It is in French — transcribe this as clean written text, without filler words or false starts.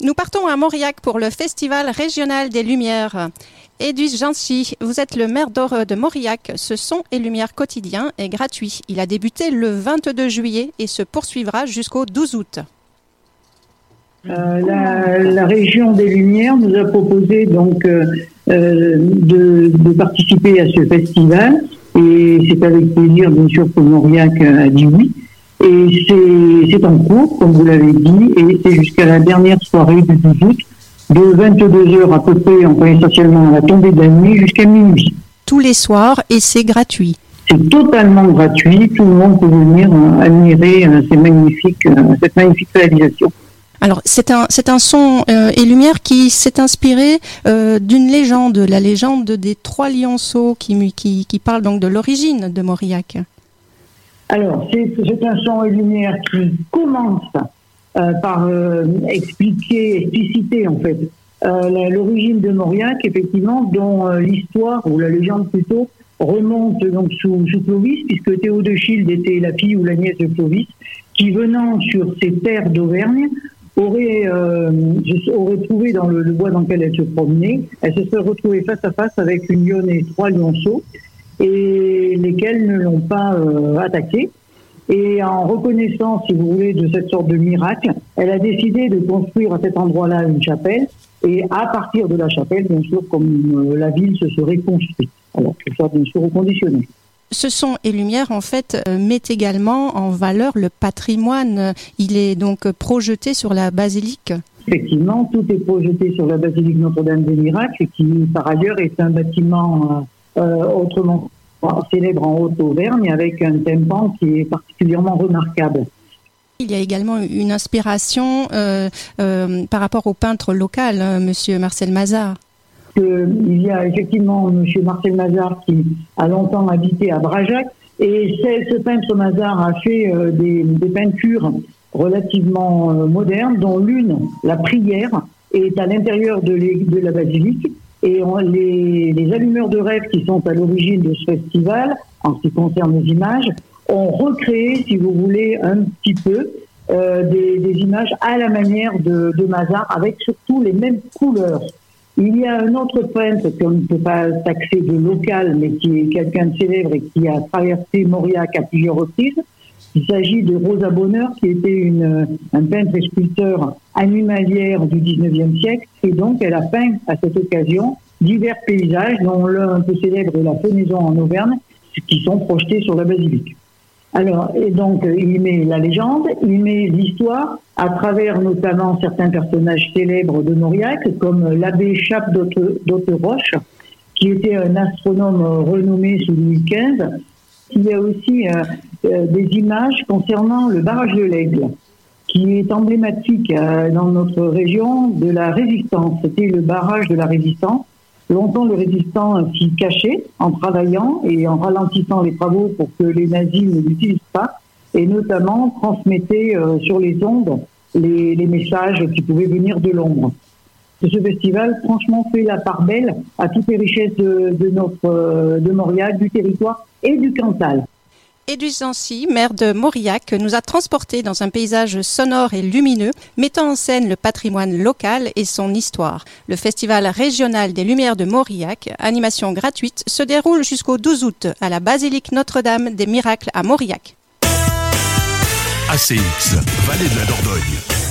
Nous partons à Mauriac pour le Festival régional des Lumières. Edwige Jancy, vous êtes le maire de Mauriac. Ce son et lumière quotidien est gratuit. Il a débuté le 22 juillet et se poursuivra jusqu'au 12 août. La région des Lumières nous a proposé donc de participer à ce festival et c'est avec plaisir bien sûr que Mauriac a dit oui. Et c'est en cours, comme vous l'avez dit, et c'est jusqu'à la dernière soirée du 12 août, de 22h à peu près, enfin essentiellement à la tombée de la nuit, jusqu'à minuit. Tous les soirs, et c'est gratuit. C'est totalement gratuit, tout le monde peut venir admirer cette magnifique réalisation. Alors, c'est un son et lumière qui s'est inspiré d'une légende, la légende des trois lionceaux qui parle donc de l'origine de Mauriac. Alors, c'est un son et lumière qui commence par expliciter en fait l'origine de Mauriac, effectivement, dont l'histoire, ou la légende plutôt, remonte donc sous Clovis, puisque Théodechilde était la fille ou la nièce de Clovis, qui venant sur ces terres d'Auvergne, aurait trouvé dans le bois dans lequel elle se promenait, elle se serait retrouvée face à face avec une lionne et trois lionceaux, et lesquels ne l'ont pas attaquée. Et en reconnaissance, si vous voulez, de cette sorte de miracle, elle a décidé de construire à cet endroit-là une chapelle, et à partir de la chapelle, bien sûr, comme la ville se serait construite. Alors, tout ça, bien sûr, reconditionné. Ce son et lumière, en fait, met également en valeur le patrimoine. Il est donc projeté sur la basilique. Effectivement, tout est projeté sur la basilique Notre-Dame des Miracles, qui, par ailleurs, est un bâtiment autrement célèbre en Haute-Auvergne, avec un tympan qui est particulièrement remarquable. Il y a également une inspiration par rapport au peintre local, Monsieur Marcel Mazard. Il y a effectivement Monsieur Marcel Mazard qui a longtemps habité à Brajac, et ce peintre Mazard a fait des peintures relativement modernes, dont l'une, la prière, est à l'intérieur de la basilique. Et les allumeurs de rêve qui sont à l'origine de ce festival, en ce qui concerne les images, ont recréé, si vous voulez, un petit peu des images à la manière de Mazard, avec surtout les mêmes couleurs. Il y a un autre peintre qu'on ne peut pas taxer de local, mais qui est quelqu'un de célèbre et qui a traversé Mauriac à plusieurs reprises. Il s'agit de Rosa Bonheur, qui était un peintre et sculpteur animalière du 19e siècle. Et donc, elle a peint à cette occasion divers paysages, dont l'un un peu célèbre est la Fenaison en Auvergne, qui sont projetés sur la basilique. Alors, et donc, il met la légende, il met l'histoire, à travers notamment certains personnages célèbres de Mauriac, comme l'abbé Chape d'Auteroche, qui était un astronome renommé sous Louis XV. Il y a aussi des images concernant le barrage de l'Aigle, qui est emblématique dans notre région de la résistance. C'était le barrage de la résistance. Longtemps, le résistant s'y cachait en travaillant et en ralentissant les travaux pour que les nazis ne l'utilisent pas, et notamment transmettait sur les ondes les messages qui pouvaient venir de l'ombre. Ce festival, franchement, fait la part belle à toutes les richesses de Mauriac, du territoire et du Cantal. Edwige Jancy, maire de Mauriac, nous a transportés dans un paysage sonore et lumineux, mettant en scène le patrimoine local et son histoire. Le Festival régional des Lumières de Mauriac, animation gratuite, se déroule jusqu'au 12 août à la basilique Notre-Dame des Miracles à Mauriac. ACX, Vallée de la Dordogne.